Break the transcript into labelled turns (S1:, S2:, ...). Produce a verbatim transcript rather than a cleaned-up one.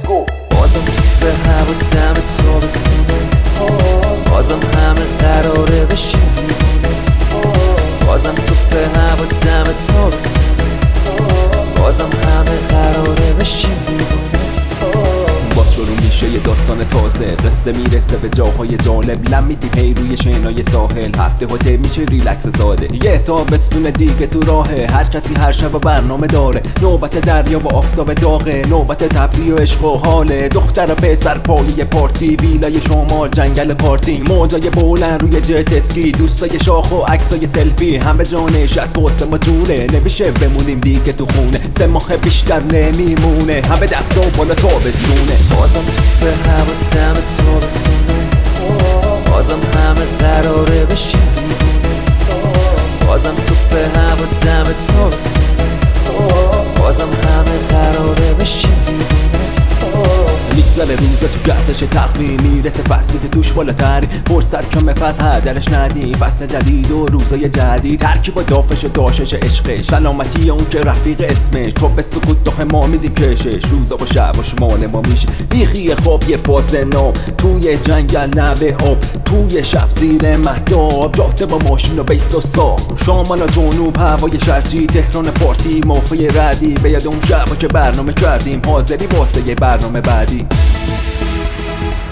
S1: go.
S2: بازم تو به هوا دم تابستونه، بازم همه قراره بشیم دیوونه. بازم تو به هوا دم تابستونه، بازم همه قراره بشیم دیوونه.
S1: باز شروع میشه یه داستان تازه، قصه میرسه به جاهای جالب. لم میدیم هی روی شنای ساحل، هفته ها ده میشه ریلکس ساده. یه تابستون دیگه تو راهه، هر کسی هر شب برنامه داره. نوبت دریا و آفتاب داغه، نوبت تفریح و عشق و حاله. دختر پسر پایه پارتی، ویلای شمال جنگل پارتی. موجای بلند روی جت اسکی، دوستای شاخ و عکسای سلفی. همه جانش از واسه ما جوره، نمیشه بمونیم دیگه تو خونه. سه ماه بیشتر نمیمونه، همه دستا بالا تابستونه.
S2: بازم تو به هوا دم تابستونه، بازم همه قراره بشیم دیوونه. بازم تو به هوا دم تابستونه، بازم همه قراره بشیم دیوونه.
S1: میگذره روزا تو گردش تقویم، میرسه فصلی که توش بالاتری. فرصت کمه پس هدرش ندیم، فصل جدید و روزای جدید. ترکیب با دافش و داشش عشقش، سلامتی اون که رفیق اسمش. تو به سکوت داخل ما میدیم کشش، روزا با شب و شمال ما میشه بیخی خواب. یه فاز نام توی جنگل نوه آب، توی شب زیر مهتاب. جاده با ماشین و بیس و ساق، شمال و جنوب هوای شرجی. تهران پارتی موقع ردی، به یاد اون شب که برنامه کردیم. حاضری واسه یه برنامه بعدی.